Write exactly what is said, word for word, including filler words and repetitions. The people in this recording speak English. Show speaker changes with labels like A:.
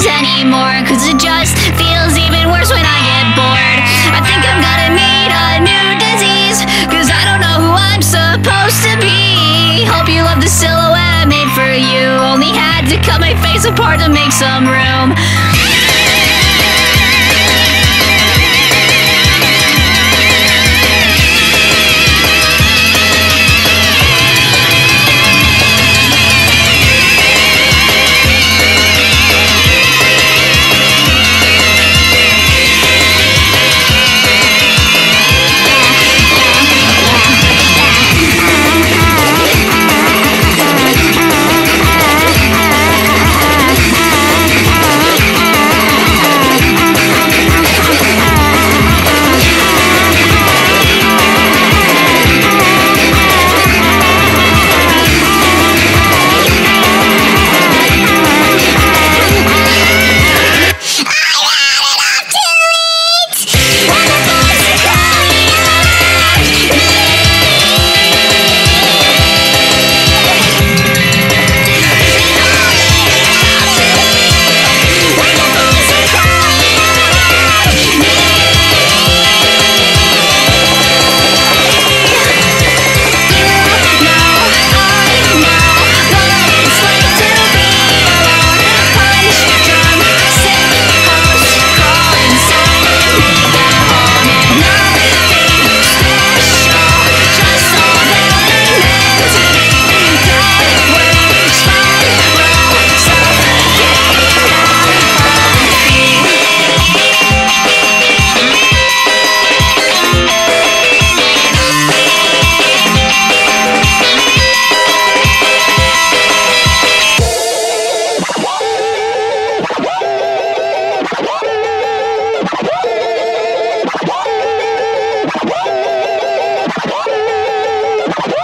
A: things anymore, cause it just feels even worse when I get bored. I think I'm gonna need a new disease, cause I don't know who I'm supposed to be. Hope you love the silhouette I made for you. Only had to cut my face apart to make some room.